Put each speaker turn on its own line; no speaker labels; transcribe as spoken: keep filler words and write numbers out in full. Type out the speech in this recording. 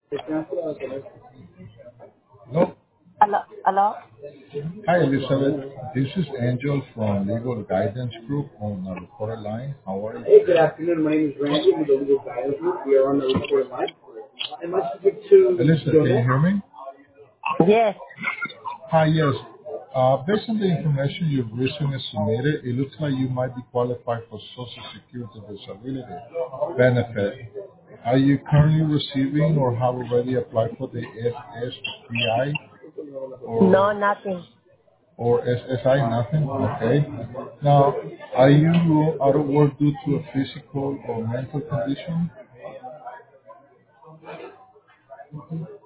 Hello.
Hello? Hello?
Hi, Elizabeth. This is Angel from Legal Guidance Group on the recorded line. How are you? Hey, good afternoon. My name is Randy with the Legal Guidance Group. We are on the recorded line. Am I speaking to Elizabeth, can you hear me?
Yes.
Hi, yes. Uh, based on the information you've recently submitted, it looks like you might be qualified for Social Security Disability benefit. Are you currently receiving or have already applied for the S S D I
No,
or
nothing.
or S S I? Nothing? Okay. Now, are you out of work due to a physical or mental condition?